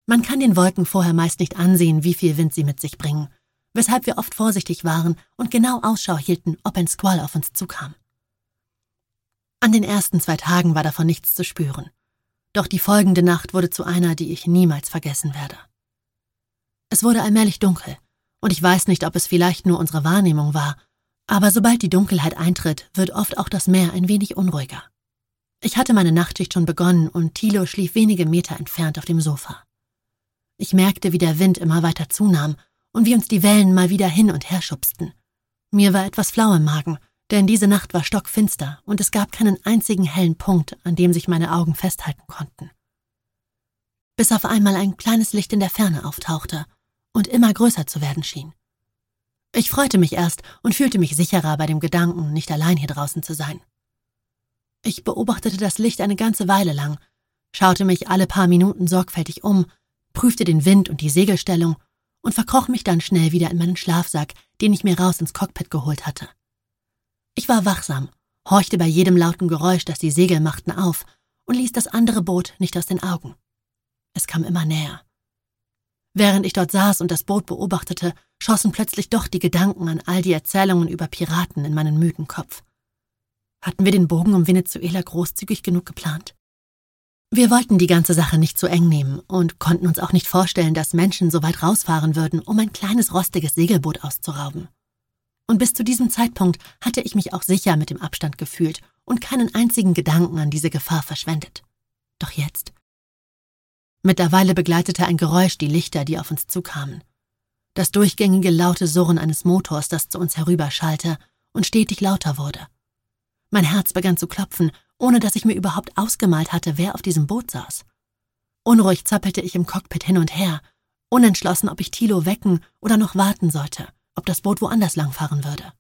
Man kann den Wolken vorher meist nicht ansehen, wie viel Wind sie mit sich bringen, weshalb wir oft vorsichtig waren und genau Ausschau hielten, ob ein Squall auf uns zukam. An den ersten 2 Tagen war davon nichts zu spüren. Doch die folgende Nacht wurde zu einer, die ich niemals vergessen werde. Es wurde allmählich dunkel, und ich weiß nicht, ob es vielleicht nur unsere Wahrnehmung war, aber sobald die Dunkelheit eintritt, wird oft auch das Meer ein wenig unruhiger. Ich hatte meine Nachtschicht schon begonnen und Thilo schlief wenige Meter entfernt auf dem Sofa. Ich merkte, wie der Wind immer weiter zunahm und wie uns die Wellen mal wieder hin und her schubsten. Mir war etwas flau im Magen, denn diese Nacht war stockfinster und es gab keinen einzigen hellen Punkt, an dem sich meine Augen festhalten konnten. Bis auf einmal ein kleines Licht in der Ferne auftauchte und immer größer zu werden schien. Ich freute mich erst und fühlte mich sicherer bei dem Gedanken, nicht allein hier draußen zu sein. Ich beobachtete das Licht eine ganze Weile lang, schaute mich alle paar Minuten sorgfältig um, prüfte den Wind und die Segelstellung und verkroch mich dann schnell wieder in meinen Schlafsack, den ich mir raus ins Cockpit geholt hatte. Ich war wachsam, horchte bei jedem lauten Geräusch, das die Segel machten, auf und ließ das andere Boot nicht aus den Augen. Es kam immer näher. Während ich dort saß und das Boot beobachtete, schossen plötzlich doch die Gedanken an all die Erzählungen über Piraten in meinen müden Kopf. Hatten wir den Bogen um Venezuela großzügig genug geplant? Wir wollten die ganze Sache nicht zu eng nehmen und konnten uns auch nicht vorstellen, dass Menschen so weit rausfahren würden, um ein kleines rostiges Segelboot auszurauben. Und bis zu diesem Zeitpunkt hatte ich mich auch sicher mit dem Abstand gefühlt und keinen einzigen Gedanken an diese Gefahr verschwendet. Doch jetzt? Mittlerweile begleitete ein Geräusch die Lichter, die auf uns zukamen. Das durchgängige laute Surren eines Motors, das zu uns herüberschallte und stetig lauter wurde. Mein Herz begann zu klopfen, ohne dass ich mir überhaupt ausgemalt hatte, wer auf diesem Boot saß. Unruhig zappelte ich im Cockpit hin und her, unentschlossen, ob ich Thilo wecken oder noch warten sollte, ob das Boot woanders langfahren würde.